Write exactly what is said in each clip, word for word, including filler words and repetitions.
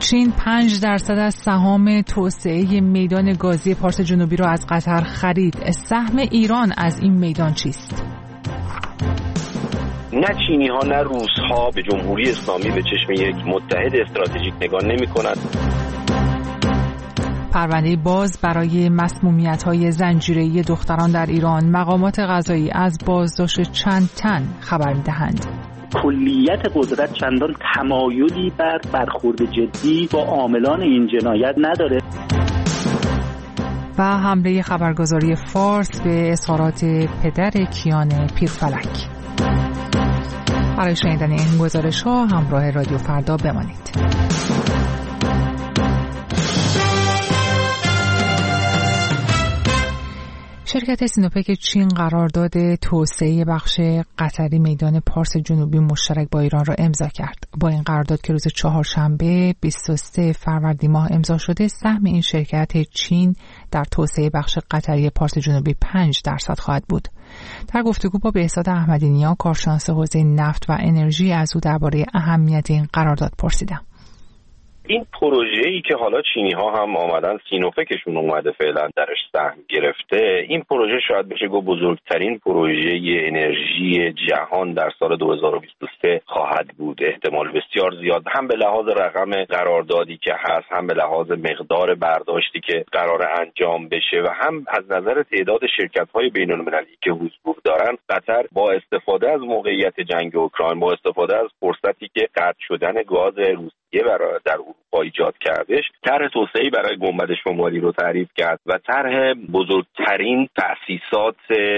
چین پنج درصد از سهام توسعه میدان گازی پارس جنوبی را از قطر خرید. سهم ایران از این میدان چیست؟ نه چینی ها نه روس ها به جمهوری اسلامی به چشم یک متحد استراتژیک نگاه نمی کنند. پرونده باز برای مسمومیت‌های زنجیره‌ای دختران در ایران. مقامات قضایی از بازداشت چند تن خبر می‌دهند. کلیت قدرت چندان تمایلی بر برخورد جدی با عاملان این جنایت نداره. و حمله خبرگزاری فارس به اظهارات پدر کیان پیرفلک. برای شنیدن این گزارش‌ها همراه رادیو فردا بمانید. شرکت سینوپک چین قرارداد توسعه بخش قطری میدان پارس جنوبی مشترک با ایران را امضا کرد. با این قرارداد که روز چهارشنبه بیست و سوم فروردین ماه امضا شده، سهم این شرکت چین در توسعه بخش قطری پارس جنوبی پنج درصد خواهد بود. در گفتگو با بهزاد احمدی‌نیا، کارشناس حوزه نفت و انرژی، از او درباره اهمیت این قرارداد پرسیدم. این پروژه‌ای که حالا چینی ها هم آمدن، سینوپکشون اومده فعلا درش سهم گرفته، این پروژه شاید بشه گفت بزرگترین پروژه انرژی جهان در سال دو هزار و بیست و سه خواهد بود. احتمال بسیار زیاد هم به لحاظ رقم قراردادی که هست، هم به لحاظ مقدار برداشتی که قرار انجام بشه و هم از نظر تعداد شرکت‌های بین‌المللی که حضور دارن. قطر با استفاده از موقعیت جنگ اوکراین، با استفاده از فرصتی که قطع شدن گاز روسیه برای در اروپا ایجاد کردش، طرح توسعه‌ای برای گنبد شمالی رو تعریف کرد و طرح بزرگترین تأسیسات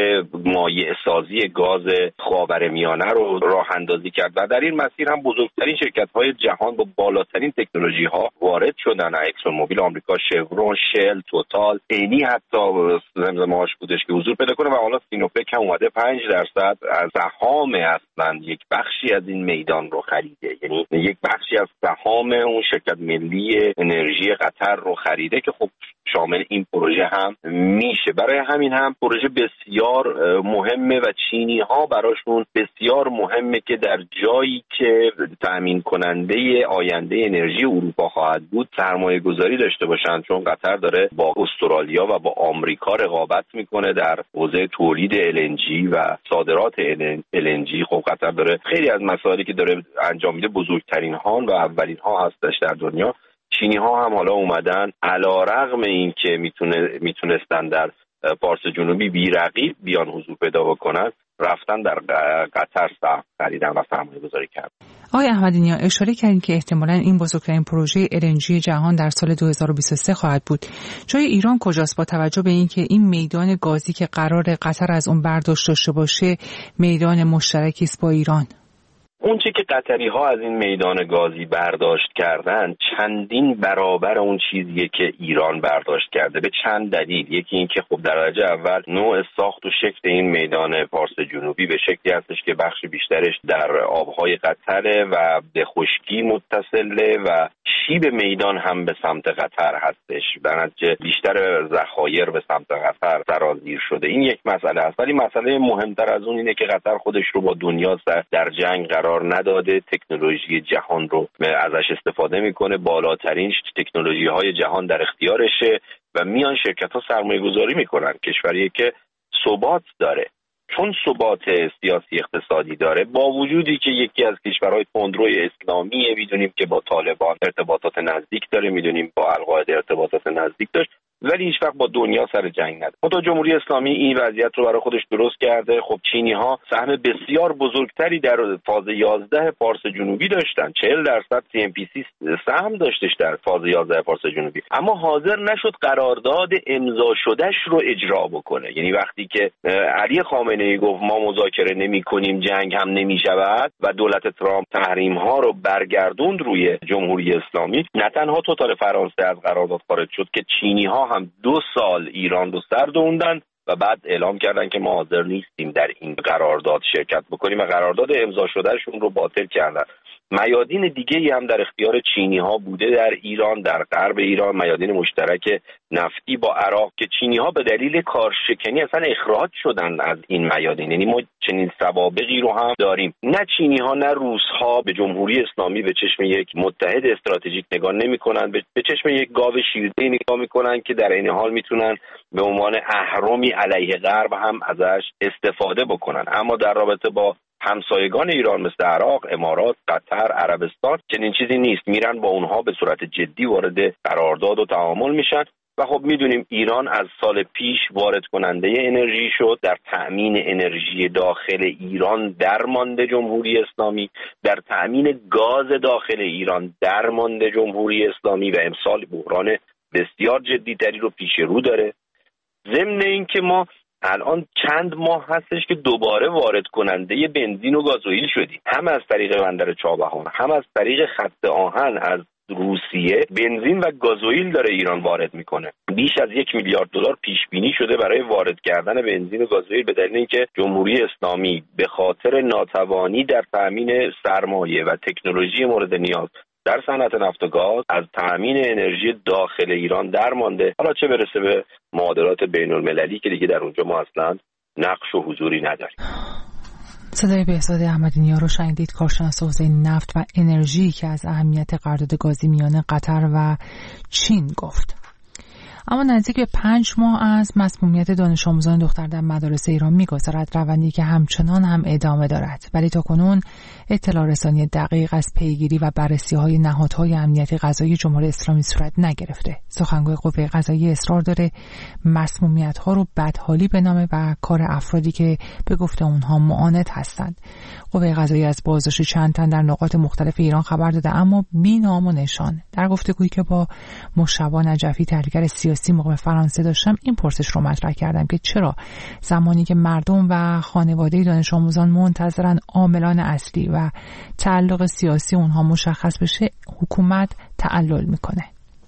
مایع سازی گاز خاورمیانه رو راه اندازی کرد و در این مسیر هم بزرگترین شرکت‌های جهان با بالاترین تکنولوژی‌ها وارد شدن. اکسون موبیل آمریکا، شورون، شل، توتال، اینی حتی زمزمه‌اش بودش که حضور پیدا کنه و حالا سینوپک هم اومده پنج درصد از سهام اصلا یک بخشی از این میدان رو خریده، یعنی یک بخشی از سهام اون شرکت ملی انرژی قطر رو خریده که خب شامل این پروژه هم میشه. برای همین هم پروژه بسیار مهمه و چینی ها براشون بسیار مهمه که در جایی که تأمین کننده آینده انرژی اروپا خواهد بود سرمایه گذاری داشته باشن، چون قطر داره با استرالیا و با آمریکا رقابت میکنه در حوزه تولید ال ان جی و صادرات ال ان جی. خب قطر داره خیلی از مسائلی که داره انجام میده بزرگترین ها و اولین ها هستش در دنیا. چینی ها هم حالا اومدن علیرغم این که میتونه میتونستن در پارس جنوبی بی‌رقیب بیان حضور پیدا بکنن، رفتن در قطر سهم خریدن و سرمایه گذاری کردن. آقای احمدی‌نیا، اشاره کردین که احتمالاً این بزرگترین پروژه ال ان جی جهان در سال دو هزار و بیست و سه خواهد بود. جای ایران کجاست با توجه به اینکه این میدان گازی که قرار قطر از اون برداشت داشته باشه میدان مشترکی است با ایران؟ اون چه که قطری ها از این میدان گازی برداشت کردن چندین برابر اون چیزیه که ایران برداشت کرده، به چند دلیل. یکی این که خب در درجه اول نوع ساخت و شکل این میدان پارس جنوبی به شکلی هستش که بخش بیشترش در آبهای قطره و به خشکی متصله و شیب میدان هم به سمت قطر هستش، در نتیجه بیشتر ذخایر به سمت قطر سرازیر شده. این یک مسئله است، ولی مسئله مهمتر از اون اینه که قطر خودش رو با دنیا در جنگ قرار نداده، تکنولوژی جهان رو ازش استفاده میکنه، بالاترین تکنولوژی های جهان در اختیارشه و میان شرکت ها سرمایه گذاری میکنن. کشوریه که ثبات داره، چون ثبات سیاسی اقتصادی داره، با وجودی که یکی از کشورهای تندروی اسلامیه، میدونیم که با طالبان ارتباطات نزدیک داره، میدونیم با القاعده ارتباطات نزدیک داشت، ولی هیچ وقت با دنیا سر جنگ نداره. منتها جمهوری اسلامی این وضعیت رو برای خودش درست کرده. خب چینی ها سهم بسیار بزرگتری در فاز یازده پارس جنوبی داشتن، چهل درصد سی ام پی سی سهم داشتش در فاز یازده پارس جنوبی، اما حاضر نشد قرارداد امضا شدهش رو اجرا بکنه. یعنی وقتی که علی خامنه‌ای گفت ما مذاکره نمی‌کنیم، جنگ هم نمی‌شود و دولت ترامپ تحریم ها رو برگردوند روی جمهوری اسلامی، نه تنها توتال فرانسه از قرارداد خارج شد که چینی ها هم دو سال ایران رو سر دووندن و بعد اعلام کردن که ما حاضر نیستیم در این قرارداد شرکت بکنیم و قرارداد امضا شدهشون رو باطل کردن. میادین دیگه‌ای هم در اختیار چینی‌ها بوده در ایران، در غرب ایران، میادین مشترک نفتی با عراق که چینی‌ها به دلیل کارشکنی اصلا اخراج شدن از این میادین. یعنی ما چنین سوابقی رو هم داریم. نه چینی‌ها نه روس‌ها به جمهوری اسلامی به چشم یک متحد استراتژیک نگاه نمی‌کنن، به چشم یک گاو شیرده نگاه می‌کنن که در این حال میتونن به عنوان اهرمی علیه غرب هم ازش استفاده بکنن. اما در رابطه با همسایگان ایران مثل عراق، امارات، قطر، عربستان چنین چیزی نیست. میرن با اونها به صورت جدی وارد قرارداد و تعامل میشن و خب میدونیم ایران از سال پیش وارد کننده انرژی شد. در تأمین انرژی داخل ایران درمانده جمهوری اسلامی، در تأمین گاز داخل ایران درمانده جمهوری اسلامی و امسال بحران بسیار جدی‌تری رو پیش رو داره. ضمن این که ما الان چند ماه هستش که دوباره وارد کننده بنزین و گازوئیل شدیم، هم از طریق بندر چابهار هم از طریق خط آهن از روسیه بنزین و گازوئیل داره ایران وارد میکنه. بیش از یک میلیارد دلار پیش بینی شده برای وارد کردن بنزین و گازوئیل به دلیل اینکه جمهوری اسلامی به خاطر ناتوانی در تامین سرمایه و تکنولوژی مورد نیاز در صنعت نفت و گاز از تامین انرژی داخل ایران درمانده. حالا چه برسه به معادلات بین المللی که دیگه در اونجا ما اصلا نقش و حضوری نداریم. صدای بهزاد احمدی‌نیا رو شنیدید، کارشناس حوزه نفت و انرژی که از اهمیت قرارداد گازی میان قطر و چین گفت. اما نزدیک به پنج ماه از مسمومیت دانش آموزان دختر در مدارس ایران می‌گذرد، روندی که همچنان هم ادامه دارد، ولی تاکنون اطلاع رسانی دقیق از پیگیری و بررسی‌های نهادهای امنیتی قضایی جمهوری اسلامی صورت نگرفته. سخنگوی قوه قضاییه اصرار داره مسمومیت‌ها رو بدحالی بنامه و کار افرادی که به گفته اونها معاند هستند. قوه قضاییه از بازداشت چند تن در نقاط مختلف ایران خبر داده، اما بی نام و نشان. در گفتگویی که با مشتبه نجفی تحلیلگر سیاسی موقع فرانسه داشتم این پرسش رو مطرح کردم که چرا زمانی که مردم و خانواده دانش آموزان منتظرن عاملان اصلی و تعلق سیاسی اونها مشخص بشه، حکومت تعلل میکنه.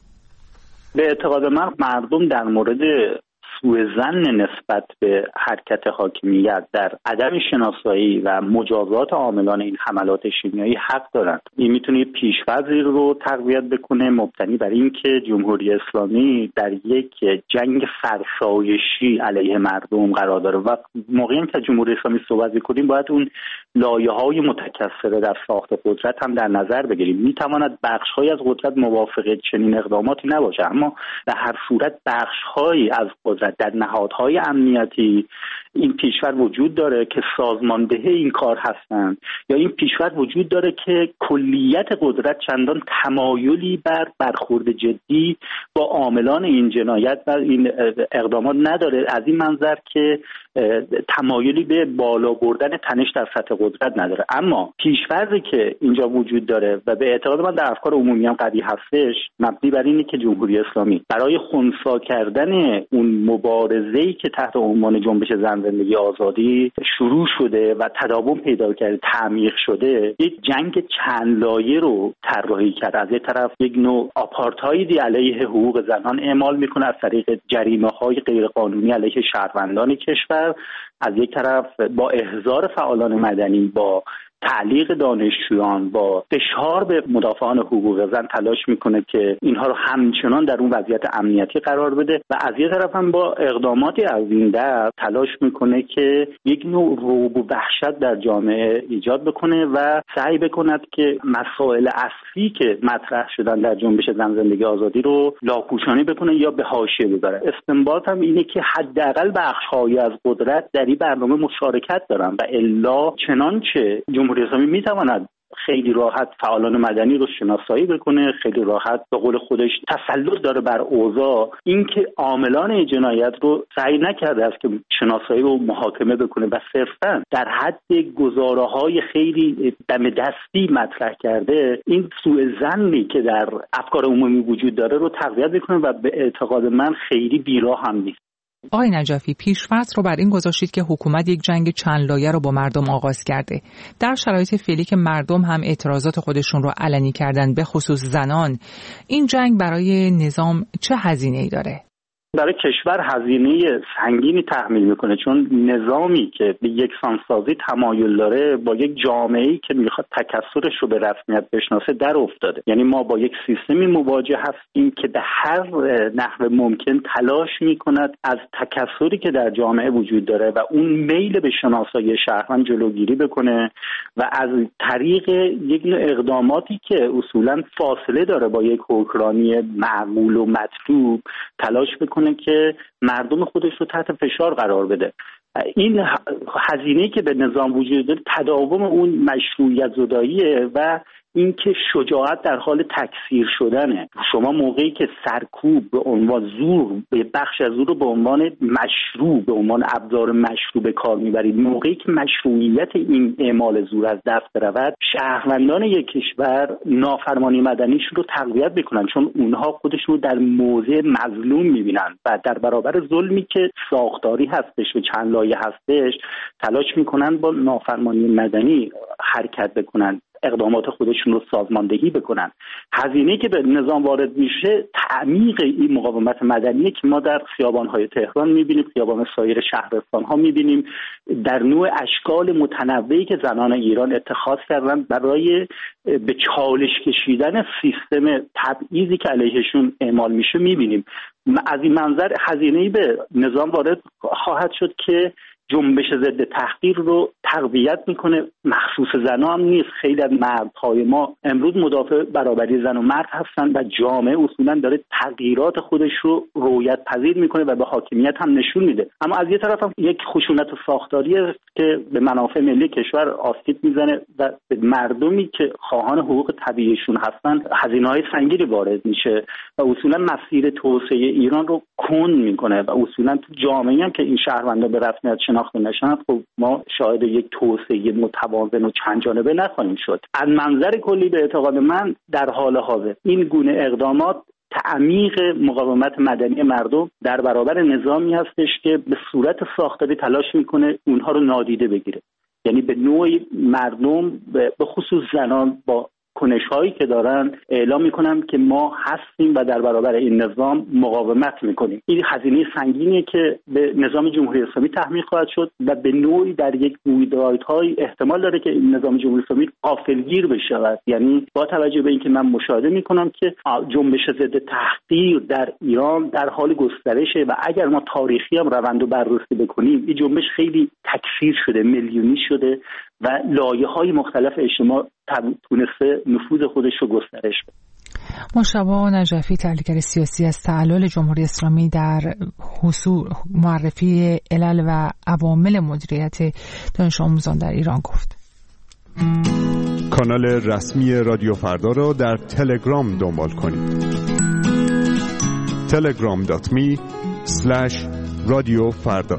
به اعتقاد من مردم در مورد سوء ظن نسبت به حرکت حاکمیت در عدم شناسایی و مجازات عاملان این حملات شیمیایی حق دارند. این میتونه پیش‌فرضی رو تقویت بکنه مبتنی بر اینکه جمهوری اسلامی در یک جنگ فرسایشی علیه مردم قرار داره و موقعی که جمهوری اسلامی صحبت می‌کنیم باید اون لایه‌های متکثره در ساخت قدرت هم در نظر بگیریم. میتواند بخش‌هایی از قدرت موافق چنین اقداماتی نباشه، اما در هر صورت بخش‌هایی از قدرت در نهادهای امنیتی این پیشورد وجود داره که سازماندهی این کار هستند، یا این پیشورد وجود داره که کلیت قدرت چندان تمایلی بر برخورد جدی با عاملان این جنایت و این اقدامات نداره، از این منظر که تمایلی به بالا بردن تنش در سطح قدرت نداره. اما پیش‌فرضی که اینجا وجود داره و به اعتقاد من در افکار عمومی هم قوی هستش مبنی بر اینه که جمهوری اسلامی برای خنثی کردن اون مبارزه‌ای که تحت عنوان جنبش زن زندگی آزادی شروع شده و تداوم پیدا کرده، تعمیق شده، یک جنگ چند لایه رو طراحی کرد. از یک طرف یک نوع آپارتایدی علیه حقوق زنان اعمال میکنه از طریق جریمه‌های غیرقانونی علیه شهروندان کشور، از یک طرف با احضار فعالان مدنی، با تعلیق دانشجویان، با فشار به مدافعان حقوق زن تلاش میکنه که اینها رو همچنان در اون وضعیت امنیتی قرار بده و از یک طرف هم با اقداماتی از این دست تلاش میکنه که یک نوع رعب و وحشت در جامعه ایجاد بکنه و سعی بکند که مسائل اصلی که مطرح شدن در جنبش زن زندگی آزادی رو لاپوشانی بکنه یا به حاشیه ببره. استنباط هم اینه که حداقل بخش‌هایی از قدرت در این برنامه مشارکت دارن و الا چنانچه جمهوری اسلامی میتواند خیلی راحت فعالان مدنی رو شناسایی بکنه، خیلی راحت به قول خودش تسلط داره بر اوضاع، اینکه عاملان جنایت رو سعی نکرده است که شناسایی رو محاکمه بکنه و صرفاً در حد گزاره‌های خیلی دم دستی مطرح کرده این سوء ظنی که در افکار عمومی وجود داره رو تقویت میکنه و به اعتقاد من خیلی بیراه هم نیست. آقای نجفی، پیش‌فرض رو بر این گذاشتید که حکومت یک جنگ چند لایه رو با مردم آغاز کرده. در شرایط فعلی که مردم هم اعتراضات خودشون رو علنی کردن، به خصوص زنان، این جنگ برای نظام چه هزینه‌ای داره؟ برای کشور هزینه سنگینی تحمیل میکنه، چون نظامی که به یکسانسازی تمایل داره با یک جامعه‌ای که میخواد تکثرش رو به رسمیت بشناسه در افتاده. یعنی ما با یک سیستمی مواجه هستیم که به هر نحو ممکن تلاش میکند از تکثری که در جامعه وجود داره و اون میل به شناسایی شهروند جلوگیری بکنه و از طریق یک نوع اقداماتی که اصولاً فاصله داره با یک حکمرانی معمول و مطلوب تلاش بکنه که مردم خودش رو تحت فشار قرار بده. این هزینه‌ای که به نظام وجود داره تداوم اون مشروعیت زداییه و اینکه شجاعت در حال تکثیر شدنه. شما موقعی که سرکوب به عنوان زور، به بخش از زور رو به عنوان مشروع، به عنوان ابزار مشروع به کار میبرید، موقعی که مشروعیت این اعمال زور از دست برود، شهروندان یک کشور نافرمانی مدنیش رو تقویت بکنن، چون اونها خودشون رو در موضع مظلوم میبینن و در برابر ظلمی که ساختاری هستش و چند لایه هستش تلاش میکنن با نافرمانی مدنی حرکت بکنن، اقدامات خودشون رو سازماندهی بکنن. هزینه‌ای که به نظام وارد میشه تعمیق این مقاومت مدنیه که ما در خیابان‌های تهران می‌بینیم، خیابان سایر شهرستان‌ها می‌بینیم، در نوع اشکال متنوعی که زنان ایران اتخاذ کردن برای به چالش کشیدن سیستم تبعیضی که علیهشون اعمال میشه می‌بینیم. از این منظر هزینه‌ای به نظام وارد خواهد شد که جنبش ضد تحقیر رو تقویت میکنه. مخصوص زنان هم نیست، خیلی از مردهای ما امروز مدافع برابری زن و مرد هستن و جامعه اصولا داره تغییرات خودش رو رویت پذیر میکنه و به حاکمیت هم نشون میده. اما از یه طرف هم یک خشونت ساختاری است که به منافع ملی کشور آسیب میزنه و به مردمی که خواهان حقوق طبیعیشون هستن هزینه‌های سنگینی وارد میشه و اصولا مسیر توسعه ایران رو کند میکنه و اصولا تو جامعه هم که این شهروندان به رسمیت شناخته نشن، خب ما شاهد یک توسعه متوازن و چند جانبه نخواهیم شد. از منظر کلی به اعتقاد من در حال حاضر این گونه اقدامات تعمیق مقاومت مدنی مردم در برابر نظامی هستش که به صورت ساختاری تلاش میکنه اونها رو نادیده بگیره. یعنی به نوعی مردم به خصوص زنان با کنش‌هایی که دارن اعلام میکنن که ما هستیم و در برابر این نظام مقاومت میکنیم. این هزینه سنگینیه که به نظام جمهوری اسلامی تحمیل خواهد شد و به نوعی در یک رویدادهای احتمال داره که این نظام جمهوری اسلامی غافلگیر بشود. یعنی با توجه به اینکه من مشاهده میکنم که جنبش ضد تحقیر در ایران در حال گسترشه و اگر ما تاریخی هم روند رو بررسی بکنیم این جنبش خیلی تکثیر شده، میلیونی شده و لایه‌های مختلف اجتماع تونسته نفوذ خودش رو گسترش بده. مشتبه نجفی، تحلیلگر سیاسی از تعلل جمهوری اسلامی، در حصول معرفی علل و عوامل مدیریت دانش آموزان در ایران گفت. کانال رسمی رادیو فردا را در تلگرام دنبال کنید. تلگرام دات می اسلش رادیو فردا.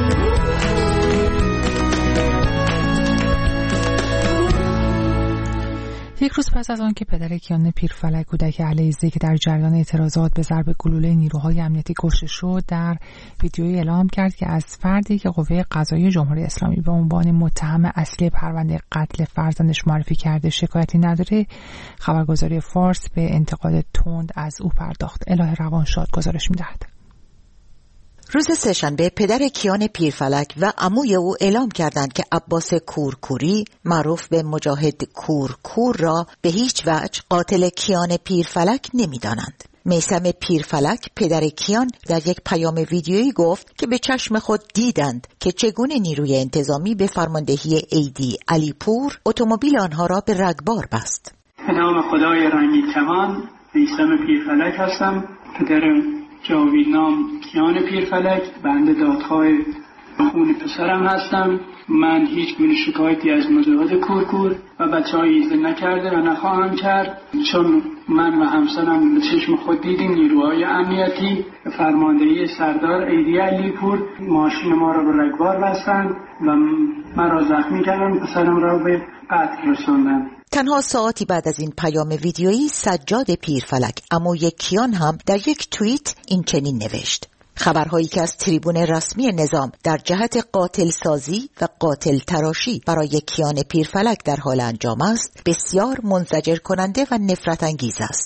یک روز پس از آن که پدر کیان پیرفلک کودک علیزاده که در جریان اعتراضات به ضرب گلوله نیروهای امنیتی کشته شد در ویدیویی اعلام کرد که از فردی که قوه قضاییه جمهوری اسلامی به عنوان متهم اصلی پرونده قتل فرزندش معرفی کرده شکایتی نداره، خبرگزاری فارس به انتقاد تند از او پرداخت. الهه روانشاد گزارش می‌دهد. روز سه‌شنبه پدر کیان پیرفلک و عموی او اعلام کردند که عباس کورکوری معروف به مجاهد کورکور را به هیچ وجه قاتل کیان پیرفلک نمی‌دانند. میثم پیرفلک پدر کیان در یک پیام ویدیویی گفت که به چشم خود دیدند که چگونه نیروی انتظامی به فرماندهی ایدی علیپور اتومبیل آنها را به رگبار بست. به نام خدای رنگی کمان، میثم پیرفلک هستم، پدر جاویدنام کیان پیرفلک، بنده دادخواه خون پسرم هستم. من هیچ گونه شکایتی از مجاهد کورکور و بچه های ایزه نکرده و نخواهم کرد، چون من و همسرم به چشم خود دیدیم نیروهای امنیتی فرماندهی سردار ایدی علیپور ماشین ما را به رگبار بستند و مرا زخمی کردند، پسرم را به قتل رساندند. تنها ساعتی بعد از این پیام ویدیویی سجاد پیرفلک عموی کیان هم در یک توییت این چنین نوشت: خبرهایی که از تریبون رسمی نظام در جهت قاتل سازی و قاتل تراشی برای کیان پیرفلک در حال انجام است بسیار منزجر کننده و نفرت انگیز است.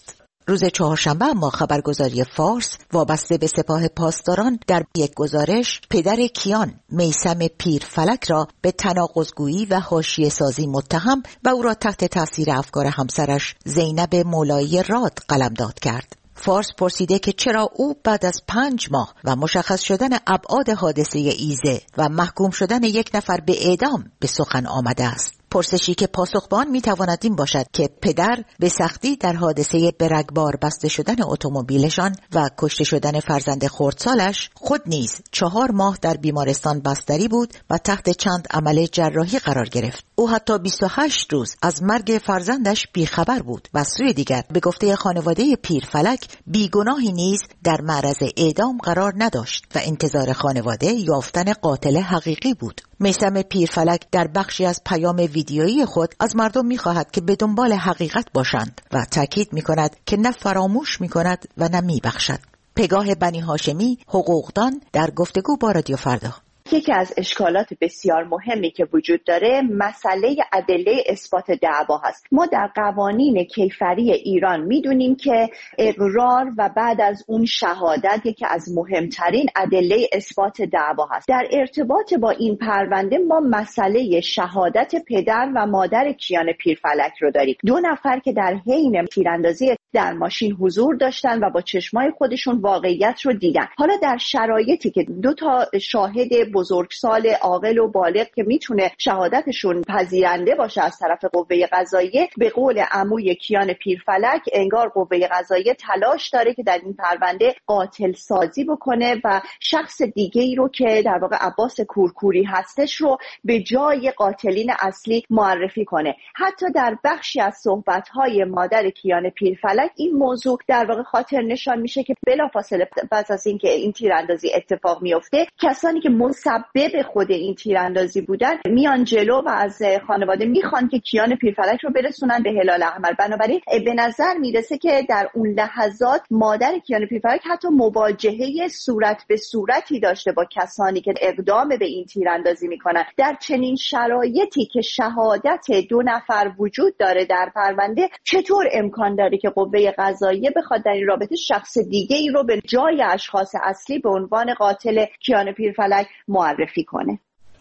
روز چهارشنبه اما خبرگزاری فارس وابسته به سپاه پاسداران در یک گزارش پدر کیان میثم پیرفلک را به تناقض‌گویی و حاشیه سازی متهم و او را تحت تاثیر افکار همسرش زینب مولایی راد قلمداد کرد. فارس پرسیده که چرا او بعد از پنج ماه و مشخص شدن ابعاد حادثه ایزه و محکوم شدن یک نفر به اعدام به سخن آمده است. پرسشی که پاسخ به آن میتواند این باشد که پدر به سختی در حادثه برگبار بسته شدن اتومبیلشان و کشته شدن فرزند خردسالش خود نیز چهار ماه در بیمارستان بستری بود و تحت چند عمل جراحی قرار گرفت. او حتی بیست و هشت روز از مرگ فرزندش بیخبر بود و سوی دیگر به گفته خانواده پیرفلک بیگناهی نیز در معرض اعدام قرار نداشت و انتظار خانواده یافتن قاتل حقیقی بود. میثم پیرفلک در بخشی از پیام ویدیویی خود از مردم می‌خواهد که به دنبال حقیقت باشند و تاکید می‌کند که نه فراموش می‌کند و نه می‌بخشد. پگاه بنی هاشمی، حقوقدان، در گفتگو با رادیو فردا: یکی از اشکالات بسیار مهمی که وجود داره مسئله ادله اثبات دعوا هست. ما در قوانین کیفری ایران میدونیم که اقرار و بعد از اون شهادت یکی از مهمترین ادله اثبات دعوا هست. در ارتباط با این پرونده ما مسئله شهادت پدر و مادر کیان پیرفلک رو داریم. دو نفر که در حین تیراندازی در ماشین حضور داشتن و با چشمای خودشون واقعیت رو دیدن. حالا در شرایطی که دو تا شاهد بزرگسال عاقل و بالغ که میتونه شهادتشون پذیرنده باشه از طرف قوه قضاییه، به قول عموی کیان پیرفلک انگار قوه قضاییه تلاش داره که در این پرونده قاتل سازی بکنه و شخص دیگه ای رو که در واقع عباس کورکوری هستش رو به جای قاتلین اصلی معرفی کنه. حتی در بخشی از صحبت‌های مادر کیان پیرفلک این موضوع در واقع خاطر نشان میشه که بلافاصله پس از اینکه این تیراندازی اتفاق میفته، کسانی که مسبب خود این تیراندازی بودن میان جلو و از خانواده میخوان که کیان پیرفلک رو برسونن به هلال احمر. بنابراین به نظر میرسه که در اون لحظات مادر کیان پیرفلک حتی مواجهه صورت به صورتی داشته با کسانی که اقدام به این تیراندازی میکنن. در چنین شرایطی که شهادت دو نفر وجود داره در پرونده، چطور امکان داره که قوه قضاییه بخواد در این رابطه شخص دیگه ای رو به جای اشخاص اصلی به عنوان قاتل کیان پیرفلک معرفی کنه؟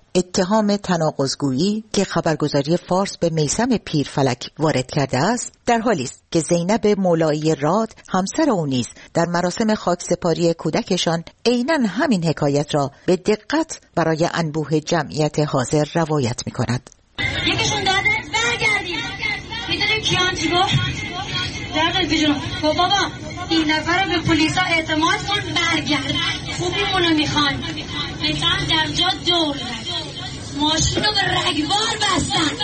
اتهام تناقض‌گویی که خبرگزاری فارس به میثم پیرفلک وارد کرده است در حالی است که زینب مولایی راد همسر او نیز در مراسم خاکسپاری کودکشان عیناً همین حکایت را به دقت برای انبوه جمعیت حاضر روایت می‌کند. یکیشون داده برگردیم. می‌دونی کیان چی گفت؟ داده بیجون خب بابا این نفر به پلیسا اعتماد کن برگرد، خوبیمونو میخوان. میتن در جا دور ماشین رو به رگبار بستن.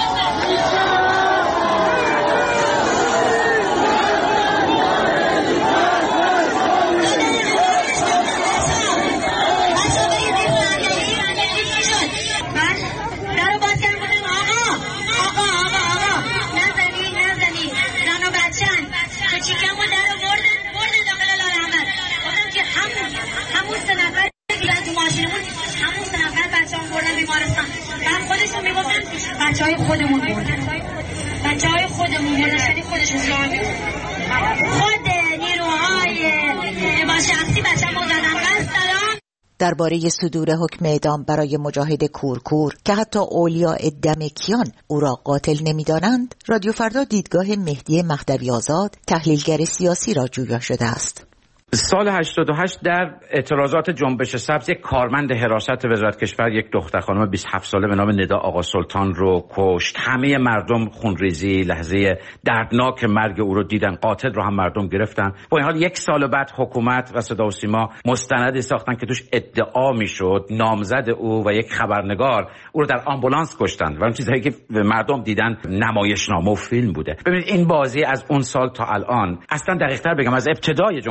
بچه های خودمون بردن بچه های خودمون بردن شدی خودشون زیان خود نیروهای ما شخصی بچه هم بردن بس دارم. درباره صدور حکم اعدام برای مجاهد کورکور که حتی اولیاء دم کیان او را قاتل نمی‌دانند، رادیو فردا دیدگاه مهدی مهدوی آزاد تحلیلگر سیاسی را جویا شده است. سال هشتاد و هشت در اعتراضات جنبش سبز یک کارمند حراست وزارت کشور یک دختر خانم بیست و هفت ساله به نام ندا آقا سلطان رو کشت. همه مردم خونریزی لحظه دردناک مرگ او رو دیدن. قاتل رو هم مردم گرفتن. با این حال یک سال بعد حکومت و صدا و سیما مستندی ساختن که توش ادعا میشد نامزد او و یک خبرنگار او رو در آمبولانس کشتن و اون چیزایی که مردم دیدن نمایشنامه و فیلم بوده. ببینید این بازی از اون سال تا الان، اصلا دقیق‌تر بگم از ابتدای جمهوری اسلامی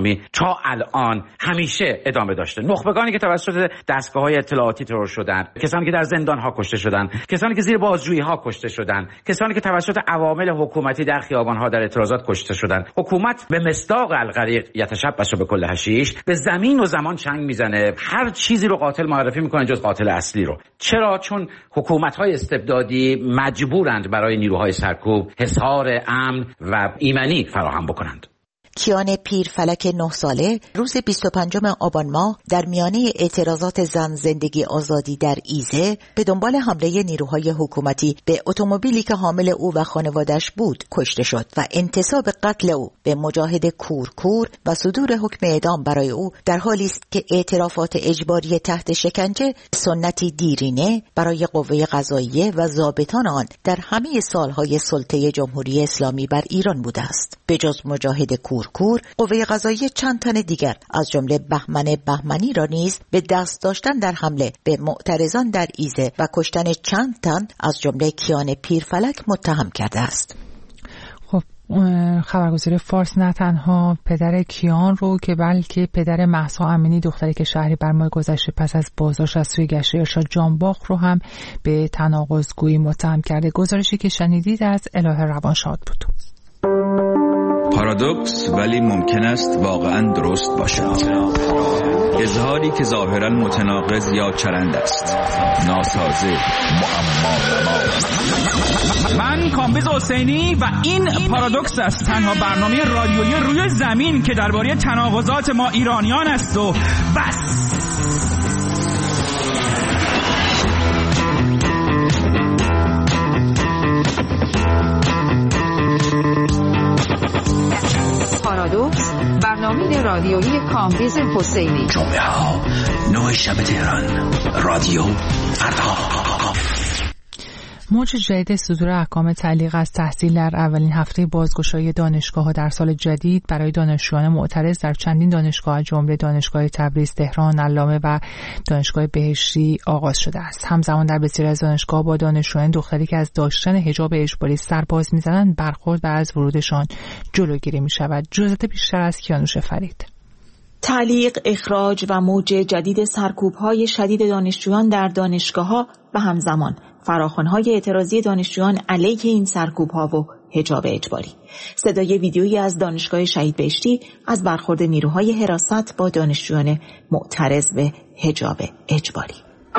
اسلامی تا الان همیشه ادامه داشته. نخبگانی که توسط دستگاه‌های اطلاعاتی ترور شدن، کسانی که در زندان‌ها کشته شدن، کسانی که زیر بازجویی‌ها کشته شدن، کسانی که توسط عوامل حکومتی در خیابان‌ها در اعتراضات کشته شدن. حکومت به مصداق الغریق یتشبث بکل حشیش به زمین و زمان چنگ میزنه، هر چیزی رو قاتل معرفی میکنه جز قاتل اصلی رو. چرا؟ چون حکومت‌های استبدادی مجبورند برای نیروهای سرکوب حصار امن و ایمنی فراهم بکنند. کیان پیرفلک نه ساله روز بیست و پنجم آبان ماه در میانه اعتراضات زن زندگی آزادی در ایزه به دنبال حمله نیروهای حکومتی به اتومبیلی که حامل او و خانوادش بود کشته شد و انتساب قتل او به مجاهد کورکور و صدور حکم اعدام برای او در حالی است که اعترافات اجباری تحت شکنجه سنتی دیرینه برای قوه قضاییه و ضابطان آن در همه سالهای سلطه جمهوری اسلامی بر ایران بوده است. به جز مجاهد کور کور قوه قضاییه چند تن دیگر از جمله بهمن بهمنی را نیز به دست داشتن در حمله به معترضان در ایزه و کشتن چند تن از جمله کیان پیرفلک متهم کرده است. خب خبرگزاری فارس نه تنها پدر کیان رو که بلکه پدر مهسا امینی دختری که شهری بر ماه گذشته پس از بازداشت از سوی گشت ارشاد جانباخ رو هم به تناقض‌گویی متهم کرده. گزارشی که شنیدید از الهه روانشاد بود. پارادوکس ولی ممکن است واقعا درست باشد. اظهاری که ظاهرا متناقض یا چرند است، ناسازه، معما نما. من کامبیز حسینی و این پارادوکس است، تنها برنامه رادیویی روی زمین که درباره تناقضات ما ایرانیان است و بس. پارادوکس، برنامه رادیویی کامبیز حسینی. جمعه ها نه شب تهران، رادیو فردا. موج جدید صدور احکام تعلیق از تحصیل در اولین هفته بازگشایی دانشگاه‌ها در سال جدید برای دانشجویان معترض در چندین دانشگاه از جمله دانشگاه تبریز، تهران، علامه و دانشگاه بهشتی آغاز شده است. همزمان در بسیاری از دانشگاه با دانشجویان دختری که از داشتن حجاب اجباری سرباز می‌زنند برخورد و از ورودشان جلوگیری می‌شود. جزئیات بیشتر از کیانوش فرید. تعلیق، اخراج و موج جدید سرکوب‌های شدید دانشجویان در دانشگاه‌ها و همزمان فراخوان‌های اعتراضی دانشجویان علیه این سرکوب‌ها و حجاب اجباری. صدای ویدیویی از دانشگاه شهید بهشتی از برخورد نیروهای حراست با دانشجویان معترض به حجاب اجباری.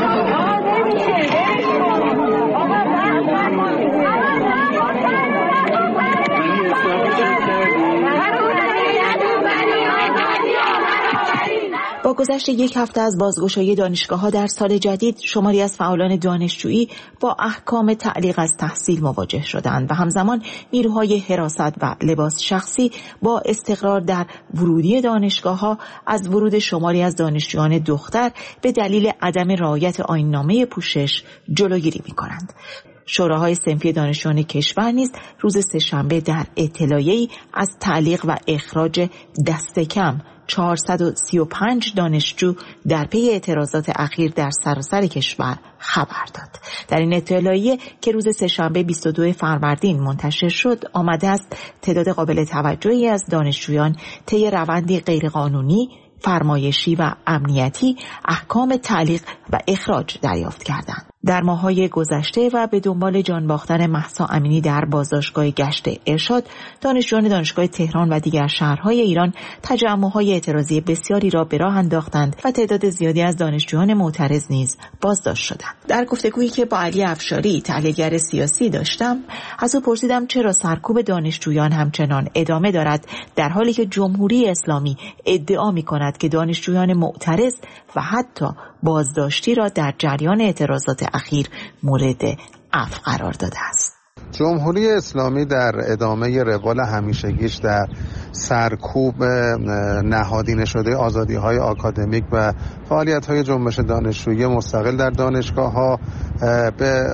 با گذشت یک هفته از بازگشایی دانشگاه‌ها در سال جدید، شماری از فعالان دانشجویی با احکام تعلیق از تحصیل مواجه شدند و همزمان نیروهای حراست و لباس شخصی با استقرار در ورودی دانشگاه‌ها از ورود شماری از دانشجویان دختر به دلیل عدم رعایت آیین‌نامه پوشش جلوگیری می‌کنند. شوراهای صنفی دانشجویان کشور نیز روز سه‌شنبه در اطلاعیه‌ای از تعلیق و اخراج دست کم چهارصد و سی و پنج دانشجو در پی اعتراضات اخیر در سراسر کشور خبر داد. در این اطلاعیه که روز سه‌شنبه بیست و دوم فروردین منتشر شد، آمده است تعداد قابل توجهی از دانشجویان طی روندی غیرقانونی، فرمایشی و امنیتی احکام تعلیق و اخراج دریافت کردند. در ماه‌های گذشته و به دنبال جان باختن مهسا امینی در بازداشتگاه گشت ارشاد، دانشجویان دانشگاه تهران و دیگر شهرهای ایران تجمع‌های اعتراضی بسیاری را به راه انداختند و تعداد زیادی از دانشجویان معترض نیز بازداشت شدند. در گفتگویی که با علی افشاری، تحلیلگر سیاسی داشتم، از او پرسیدم چرا سرکوب دانشجویان همچنان ادامه دارد در حالی که جمهوری اسلامی ادعا می‌کند که دانشجویان معترض و حتی بازداشتی را در جریان اعتراضات اخیر مورد عفو قرار داده است. جمهوری اسلامی در ادامه روال همیشگیش در سرکوب نهادینه شده آزادی‌های آکادمیک و فعالیت‌های جنبش دانشجویی مستقل در دانشگاه‌ها به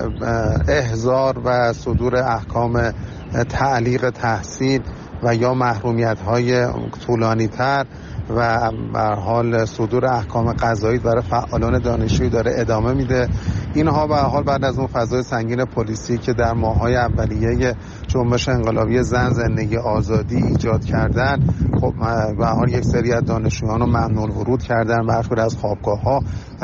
احضار و صدور احکام تعلیق تحصیل و یا محرومیت‌های طولانی‌تر و به حال صدور احکام قضایی برای فعالان دانشجویی داره ادامه میده اینها به هر حال بعد از اون فضای سنگین پلیسی که در ماه‌های اولیه جنبش انقلابی زن زندگی آزادی ایجاد کردن، خب به هر حال یک سری از دانشجویان رو ممنوع ورود کردن، برخی از خوابگاه‌ها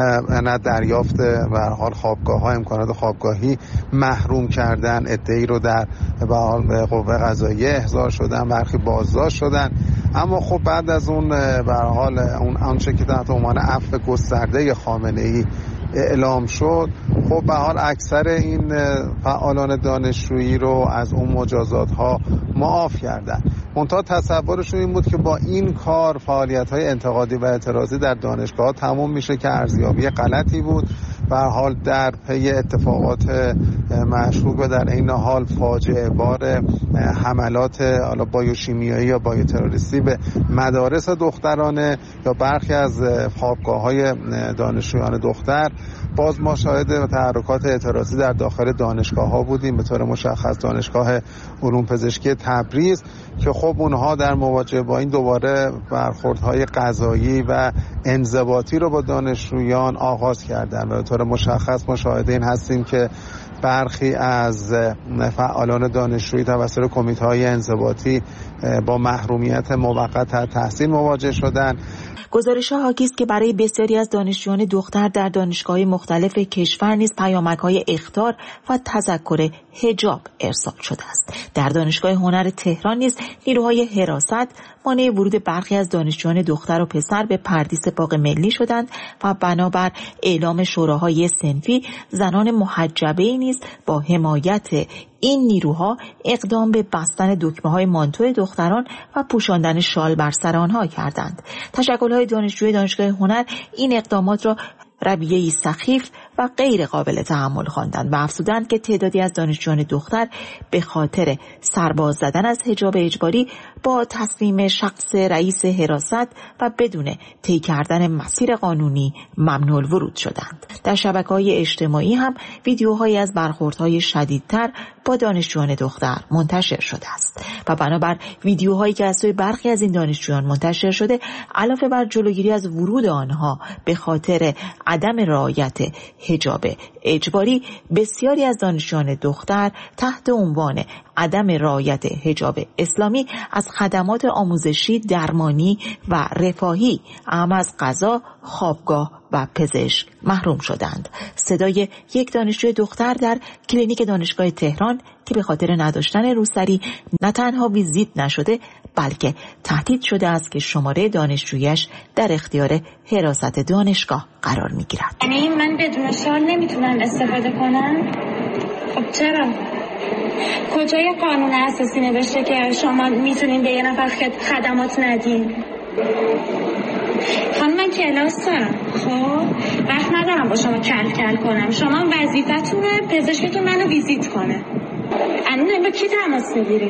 نه دریافت به هر حال خوابگاه‌ها امکانات خوابگاهی محروم کردن، عده‌ای رو در به هر حال قوه قضاییه احضار شدن، برخی بازداشت شدن. اما خب بعد از اون به هر حال اون آنچه که تحت عنوان عفو گسترده خامنه‌ای اعلام شد، خب به حال اکثر این فعالان دانشجویی رو از اون مجازات ها معاف کردن. منتها تصورشون این بود که با این کار فعالیت‌های انتقادی و اعتراضی در دانشگاه تموم میشه که ارزیابی غلطی بود. به هر حال در پی اتفاقات مشکوک و در این حال فاجعه بار حملات حالا بایوشیمیایی یا بایوتروریستی به مدارس دخترانه یا برخی از خوابگاه‌های دانشجویان دختر، باز ما شاهد تحرکات اعتراضی در داخل دانشگاه‌ها بودیم، به طور مشخص دانشگاه علوم پزشکی تبریز که خب اونها در مواجهه با این دوباره برخوردهای قضایی و انضباطی رو با دانشجویان آغاز کردن و به طور مشخص ما شاهد این هستیم که برخی از فعالان دانشجویی توسط کمیته‌های انضباطی با محرومیت موقت از تحصیل مواجه شدند. گزارش‌ها حاکی است که برای بسیاری از دانشجویان دختر در دانشگاه‌های مختلف کشور نیز پیامک‌های اخطار و تذکر حجاب ارسال شده است. در دانشگاه هنر تهران نیز نیروهای حراست مانع ورود برخی از دانشجویان دختر و پسر به پردیس باغ ملی شدند و بنابر اعلام شوراهای صنفی زنان محجبه‌ای نیز با حمایت این نیروها اقدام به بستن دکمه‌های مانتو دختران و پوشاندن شال بر سر آنها کردند. تشکل‌های دانشجوی دانشگاه هنر این اقدامات را رویه‌ای سخیف و غیر قابل تحمل خواندند و افزودند که تعدادی از دانشجویان دختر به خاطر سرباز زدن از حجاب اجباری با تصمیم شخص رئیس حراست و بدون طی کردن مسیر قانونی ممنوع ورود شدند. در شبکه‌های اجتماعی هم ویدیوهایی از برخوردهای شدیدتر با دانشجویان دختر منتشر شده است و بنابر ویدیوهایی که از سوی برخی از این دانشجویان منتشر شده، علاوه بر جلوگیری از ورود آنها به خاطر عدم رعایت حجاب اجباری، بسیاری از دانشجویان دختر تحت عنوان عدم رعایت حجاب اسلامی از خدمات آموزشی، درمانی و رفاهی اهم از غذا، خوابگاه و پزشک محروم شدند. صدای یک دانشجوی دختر در کلینیک دانشگاه تهران که به خاطر نداشتن روسری نه تنها ویزیت نشده بلکه تهدید شده است که شماره دانشجویش در اختیار حراست دانشگاه قرار می‌گیرد. یعنی من بدون شال نمیتونم استفاده کنم؟ خب چرا؟ کجای قانون اساسی نوشته که شما میتونین به یه نفر خدمات ندین؟ خانم من کلاس دارم، خب وقت ندارم با شما کل کل کنم. شما وظیفتونه پزشکتون منو ویزیت کنه. الان با کی تماس میگیری؟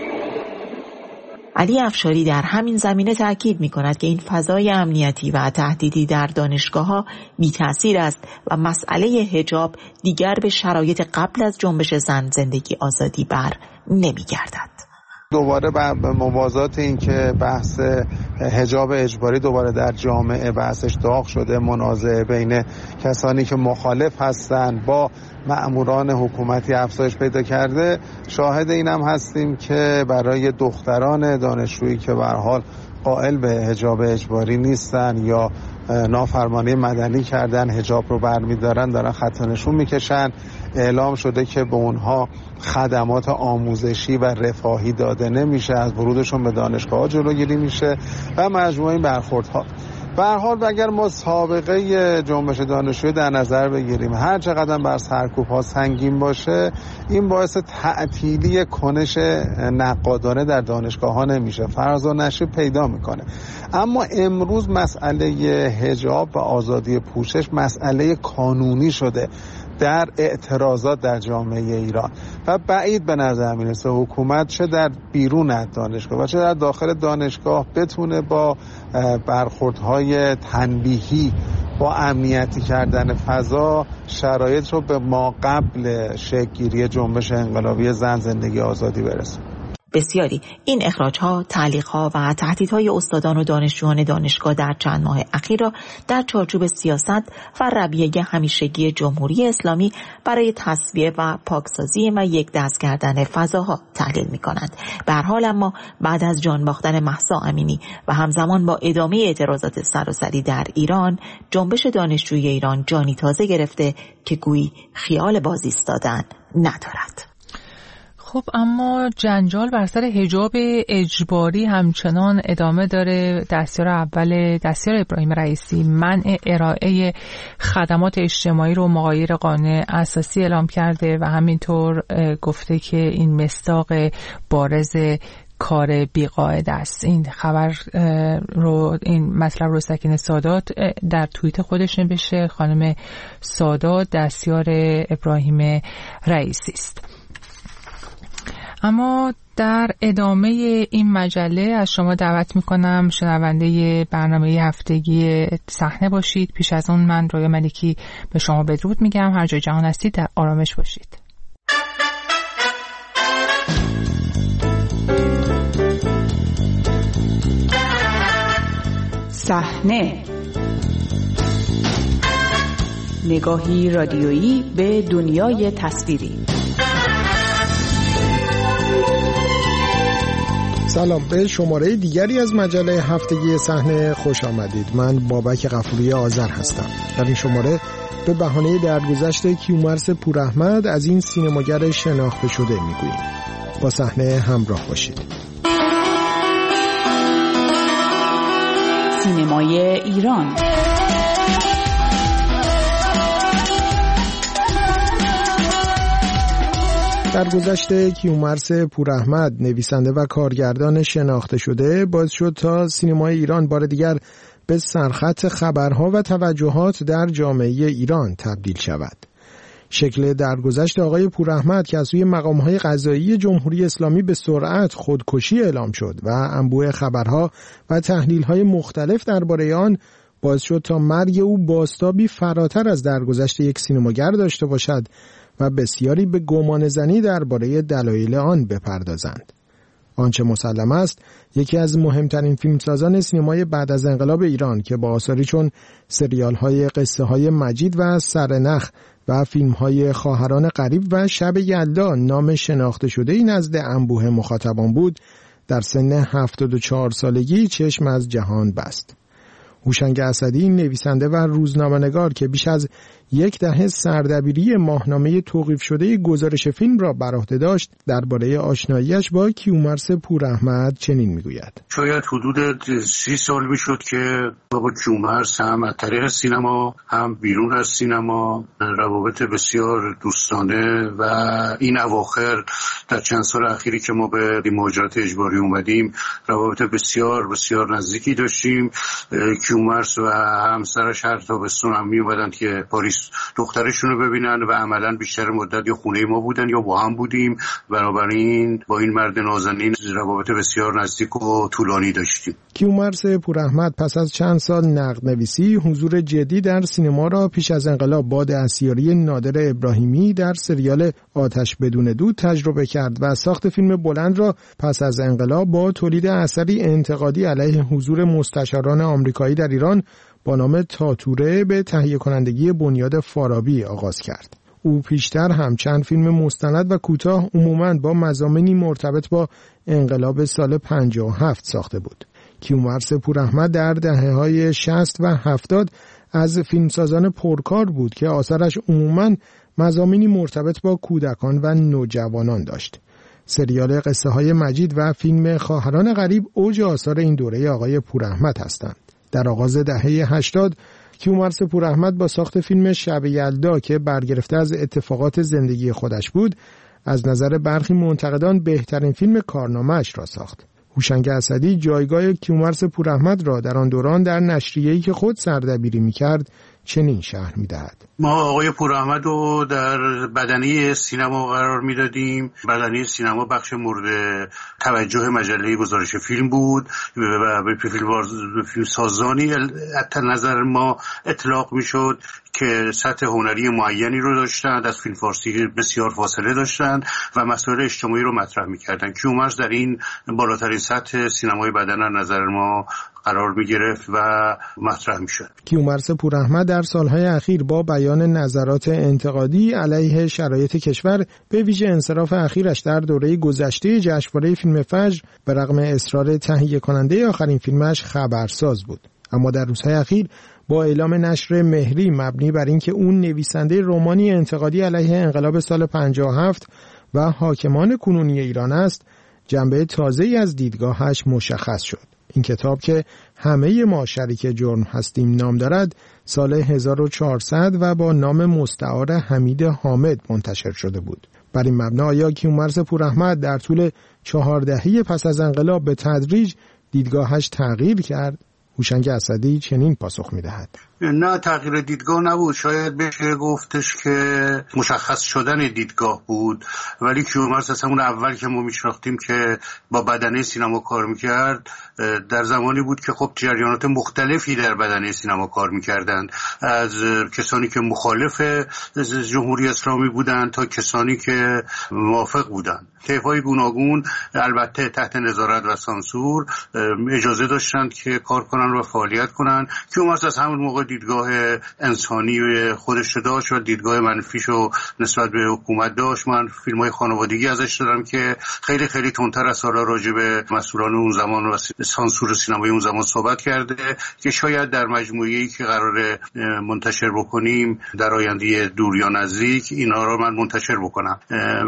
علی افشاری در همین زمینه تاکید می‌کند که این فضای امنیتی و تهدیدی در دانشگاه‌ها بی‌تأثیر است و مسئله حجاب دیگر به شرایط قبل از جنبش زن زندگی آزادی بر نمی‌گردد. دوباره به موازات این که بحث حجاب اجباری دوباره در جامعه بحثش داغ شده، منازعه بین کسانی که مخالف هستند با مأموران حکومتی افزایش پیدا کرده، شاهد اینم هستیم که برای دختران دانشجویی که به هر حال قائل به حجاب اجباری نیستن یا نافرمانی مدنی کردن، حجاب رو برمی‌دارن، دارن خط نشون میکشن. اعلام شده که به اونها خدمات آموزشی و رفاهی داده نمیشه، از ورودشون به دانشگاه جلوگیری میشه و مجموعه این برخوردها. به هر حال اگر ما سابقه جنبش دانشجویی در نظر بگیریم، هر چقدر بر سرکوب‌ها سنگین باشه، این باعث تعطیلی کنش نقادانه در دانشگاه‌ها نمیشه، فرض و نشیب پیدا میکنه. اما امروز مسئله حجاب و آزادی پوشش مسئله قانونی شده در اعتراضات در جامعه ایران و بعید به نظر میرسه حکومت چه در بیرون از دانشگاه و چه در داخل دانشگاه بتونه با برخوردهای تنبیهی با امنیتی کردن فضا شرایط رو به ما قبل شکل گیری جنبش انقلابی زن زندگی آزادی برسونه. بسیاری. این اخراج‌ها، تعلیق‌ها و تهدیدهای استادان و دانشجویان دانشگاه در چند ماه اخیر را در چارچوب سیاست و رویه همیشگی جمهوری اسلامی برای تصفیه و پاکسازی و یک دست کردن فضاها تحلیل می‌کنند. به هر حال اما بعد از جان باختن مهسا امینی و همزمان با ادامه اعتراضات سراسری در ایران، جنبش دانشجویی ایران جانی تازه گرفته که گویی خیال باز ایستادن ندارد. خب اما جنجال بر سر حجاب اجباری همچنان ادامه داره. دستیار اول دستیار ابراهیم رئیسی منع ارائه خدمات اجتماعی رو مغایر قانون اساسی اعلام کرده و همینطور گفته که این مصداق بارز کار بیقاعده است. این خبر رو این مطلب رو سکینه سادات در توییت خودش نوشته. خانم سادات دستیار ابراهیم رئیسی است. اما در ادامه این مجله از شما دعوت میکنم شنونده برنامه هفتگی صحنه باشید. پیش از اون من رویا ملکی به شما بدرود میگم. هر جای جهان هستید در آرامش باشید. صحنه، نگاهی رادیویی به دنیای تصویری. سلام، به شماره دیگری از مجله هفتگی صحنه خوش آمدید. من بابک غفوری آذر هستم. در این شماره به بهانه درگذشت کیومرث پوراحمد از این سینماگر شناخته شده میگوییم. با صحنه همراه باشید. سینمای ایران. در گذشته کیومرث پوراحمد نویسنده و کارگردان شناخته شده باعث شد تا سینمای ایران بار دیگر به سرخط خبرها و توجهات در جامعه ایران تبدیل شود. شکل درگذشت آقای پوراحمد که از سوی مقام‌های قضایی جمهوری اسلامی به سرعت خودکشی اعلام شد و انبوه خبرها و تحلیل‌های مختلف درباره آن باعث شد تا مرگ او بازتابی فراتر از درگذشت یک سینماگر داشته باشد و بسیاری به گمانه‌زنی درباره دلایل آن بپردازند. آنچه مسلم است، یکی از مهمترین فیلمسازان سینمای بعد از انقلاب ایران که با آثاری چون سریال‌های قصه‌های مجید و سرنخ و فیلم‌های خواهران غریب و شب یلدا نام شناخته شده‌ای نزد انبوه مخاطبان بود، در سن هفتاد و چهار سالگی چشم از جهان بست. هوشنگ اسدی نویسنده و روزنامه‌نگار که بیش از یک دهه سردبیری ماهنامه توقیف شده گزارش فیلم را بر عهده داشت، درباره آشناییش با کیومرث پوراحمد چنین میگوید: شاید حدود سی سال میشد که با کیومرث هم از طریق سینما هم بیرون از سینما روابط بسیار دوستانه و این اواخر در چند سال اخیری که ما به مهاجرت اجباری اومدیم روابط بسیار بسیار نزدیکی داشتیم. کیومرث و همسرش هر تابستون هم می اومدن که پاریس دخترشون رو ببینن و عملا بیشتر مدت یا خونه ما بودن یا با هم بودیم. بنابراین با این مرد نازنین روابط بسیار نزدیک و طولانی داشتیم. کیومرث پوراحمد پس از چند سال نقد نویسی حضور جدی در سینما را پیش از انقلاب با دستیاری نادر ابراهیمی در سریال آتش بدون دود تجربه کرد و ساخت فیلم بلند را پس از انقلاب با تولید اثری انتقادی علیه حضور مستشاران آمریکایی در ایران با نام تاتوره به تهیه کنندگی بنیاد فارابی آغاز کرد. او پیشتر هم چند فیلم مستند و کوتاه عموماً با مضامینی مرتبط با انقلاب سال پنجاه و هفت ساخته بود. کیومرث پوراحمد در دهه‌های شصت و هفتاد از فیلمسازان پرکار بود که آثارش عموماً مضامینی مرتبط با کودکان و نوجوانان داشت. سریال قصه های مجید و فیلم خواهران غریب اوج آثار این دوره آقای پوراحمد هستند. در آغاز دهه هشتاد کیومرث پوراحمد با ساخت فیلم شب یلدا که برگرفته از اتفاقات زندگی خودش بود، از نظر برخی منتقدان بهترین فیلم کارنامه‌اش را ساخت. هوشنگ اسدی جایگاه کیومرث پوراحمد را در آن دوران در نشریه‌ای که خود سردبیری می‌کرد چنین شرح می‌دهد. ما آقای پوراحمد رو در بدنه سینما قرار میدادیم. بدنه سینما بخش مورد توجه مجله گزارش فیلم بود و به فیلم سازانی از نظر ما اطلاق میشد که سطح هنری معینی رو داشتند، از فیلم فارسی بسیار فاصله داشتند و مسائل اجتماعی رو مطرح میکردند. کیومرث در این بالاترین سطح سینمای بدن از نظر ما قرار میگرفت و مطرح میشد. کیومرث پوراحمد در سالهای اخیر با بیان نظرات انتقادی علیه شرایط کشور، به ویژه انصراف اخیرش در دوره گذشته جشنواره فیلم فجر، به رغم اصرار تهیه کننده آخرین فیلمش خبرساز بود. اما در روزهای اخیر با اعلام نشر مهری مبنی بر اینکه اون نویسنده رمانی انتقادی علیه انقلاب سال پنجاه و هفت و حاکمان کنونی ایران است، جنبه تازه‌ای از دیدگاهش مشخص شد. این کتاب که همه ما شریک جرم هستیم نام دارد، سال هزار و چهارصد و با نام مستعار حمید حامد منتشر شده بود. بر این مبنا آیا کیومرث پوراحمد در طول چهار دهه پس از انقلاب به تدریج دیدگاهش تغییر کرد؟ هوشنگ اسدی چنین پاسخ می‌دهد. نه، تغییر دیدگاه نبود، شاید بشه گفتش که مشخص شدن دیدگاه بود، ولی کیومرث از همون اول که ما میشناختیم که با بدنه سینما کار میکرد، در زمانی بود که خب جریانات مختلفی در بدنه سینما کار میکردند، از کسانی که مخالف جمهوری اسلامی بودند تا کسانی که موافق بودند. طیف‌های گوناگون البته تحت نظارت و سانسور اجازه داشتند که کار کنن و فعالیت کنن. کیومرث از همون موقع دیدگاه انسانی خودش رو داشت و دیدگاه منفیشو نسبت به حکومت داشت. من فیلم‌های خانوادگی ازش دارم که خیلی خیلی تندتر از سالا راجع به مسئولان اون زمان و سانسور سینمای اون زمان صحبت کرده که شاید در مجموعه‌ای که قرار منتشر بکنیم در آینده دور یا نزدیک اینها رو من منتشر بکنم.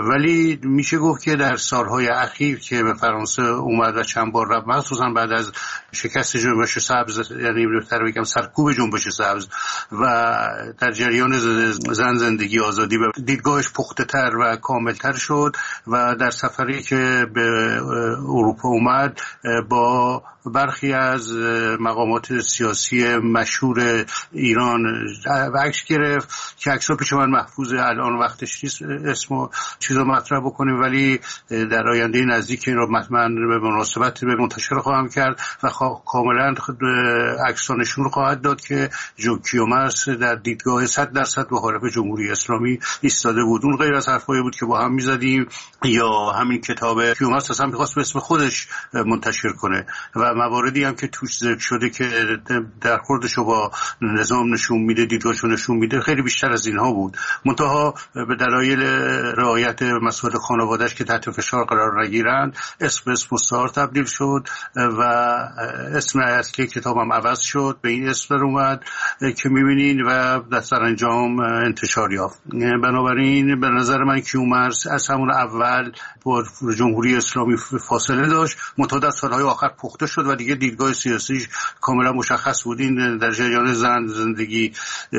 ولی میشه گفت که در سالهای اخیر که به فرانسه اومد و چند بار رفت، مخصوصا بعد از شکست جنبش سبز، یعنی بهتر بگم سرکوب جنبش سبز و در جریان زن زندگی آزادی، به دیدگاهش پخته تر و کامل تر شد و در سفری که به اروپا اومد با برخی از مقامات سیاسی مشهور ایران عکس گرفت که عکس‌ها پیش من محفوظه، الان وقتش نیست اسم و چیزا مطرح بکنیم، ولی در آینده نزدیک این رو من به مناسبت به منتشر خواهم کرد و کاملا عکس‌ها نشون خواهد داد که جو کیومرث در دیدگاه صد درصد مخالف جمهوری اسلامی ایستاده بود. اون غیر از حرفایی بود که با هم می‌زدیم، یا همین کتاب کیومرث اصلا می‌خواست به اسم خودش منتشر کنه و مواردی هم که توش ذکر شده که در خوردشو با نظام نشون میده، دیدگاهشو نشون میده، خیلی بیشتر از اینها بود. منتها به دلایل رعایت مسائل خانواده‌اش که تحت فشار قرار نگیرند، اسم اسم مستعار تبدیل شد و اسم اصلی کتابم عوض شد، به این اسم اومد که میبینین و در سرانجام انتشار یافت. بنابراین به نظر من کیومرث از همون اول با جمهوری اسلامی فاصله داشت، منتها در سالهای آخر پخته شد و دیگه دیدگاه سیاسیش کاملا مشخص بود. این در جریان زن زندگی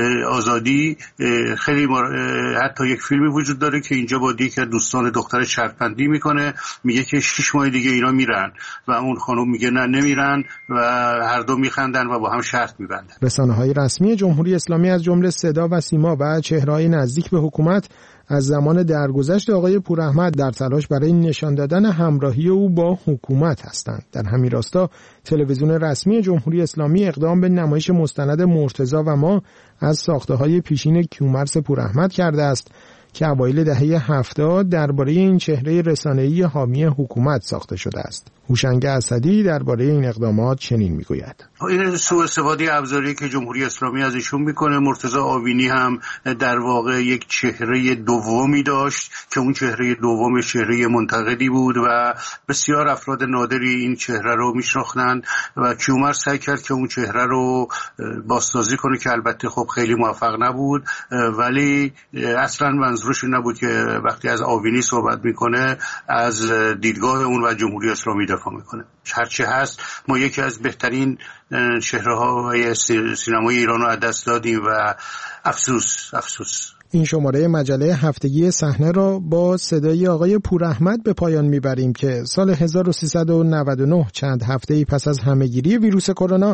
آزادی خیلی حتی یک فیلمی وجود داره که اینجا با یکی از دوستان دختر شرطبندی میکنه، میگه که شش ماه دیگه اینا میرن و اون خانم میگه نه نمیرن و هر دو میخندن و با هم شرط میبندن. رسانه‌های رسمی جمهوری اسلامی از جمله صدا و سیما و چهره‌های نزدیک به حکومت از زمان درگذشت آقای پوراحمد در تلاش برای نشان دادن همراهی او با حکومت هستند. در همین راستا تلویزیون رسمی جمهوری اسلامی اقدام به نمایش مستند مرتضی و ما از ساخته‌های پیشین کیومرث پوراحمد کرده است که اوایل دهه هفتاد درباره این چهره رسانه‌ای حامی حکومت ساخته شده است. هوشنگ اسدی درباره این اقدامات چنین میگوید: این سوء استفاده ابزاری که جمهوری اسلامی از ایشون میکنه. مرتضی آوینی هم در واقع یک چهره دومی داشت که اون چهره دوم چهره منتقدی بود و بسیار افراد نادری این چهره رو میشناختند و کیومرث سعی کرد که اون چهره رو بازسازی کنه که البته خب خیلی موفق نبود، ولی اصلا منظورش نبود که وقتی از آوینی صحبت میکنه از دیدگاه اون و جمهوری اسلامی دفاع میکنه. هرچی هست ما یکی از بهترین چهره‌های سینمای ایران رو از دست دادیم و افسوس افسوس. این شماره مجله هفتگی صحنه را با صدای آقای پوراحمد به پایان میبریم که سال هزار و سیصد و نود و نه چند هفته‌ای پس از همهگیری ویروس کرونا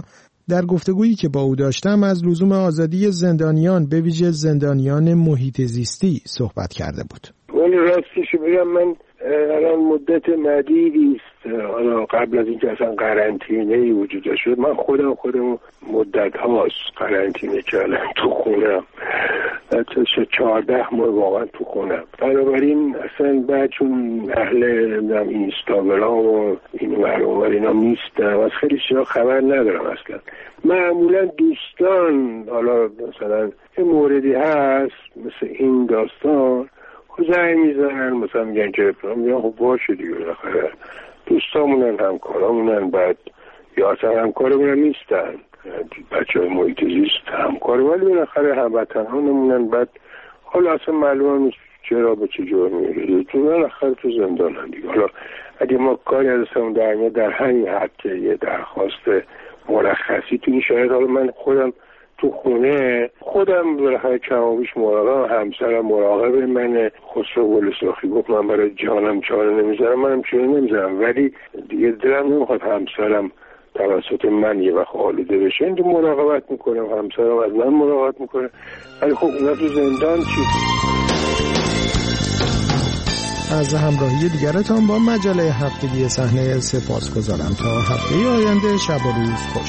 در گفتگویی که با او داشتم از لزوم آزادی زندانیان به ویژه زندانیان محیط زیستی صحبت کرده بود. ولی راستش بگم من الان مدت مدیدی است، حالا قبل از اینکه اصلا قرنطینه‌ای وجود داشت، من خودم خودم مدت هاست قرنطینه کردم تو خونم، حتی چهارده ماه واقعا تو خونم. بنابراین اصلا بعد چون اهل اینستاگرام و این ور اینا نیستم، از خیلی چیزا خبر ندارم اصلا. معمولا دوستان حالا مثلا یه موردی هست مثل این داستان زنگ میزنن، مثلا میگن که میگن خب باشه دیگه، بالاخره دوستامونن همکارامونن، بعد یا اصلا همکارمونن نیستن، بچه های محیط زیست همکار، ولی بالاخره هموطنانمونن، بعد حالا اصلا معلوم نیست چرا به چه جور میگه تو بالاخره تو زندانن دیگه. حالا اگه ما کاری از اصلا در میاد در همین حد که یه درخواست مرخصی تو این شاید، حالا من خودم تو خونه خودم بالاخره کمابیش مراقب، همسرم مراقب من. خسرو گلستاخی گفت من برای جانم چاره نمیذارم، منم چاره نمیذارم، ولی دیگه دلم نمیخواد همسرم توسط من یه وقت آلوده بشه. این مراقبت میکنم، همسرم از من مراقبت میکنه، ولی خب اونا تو زندان چی؟ از همراهی دیگرتان با مجله هفتگی صحنه سپاس گذارم. تا هفته آینده شب و روز خوش.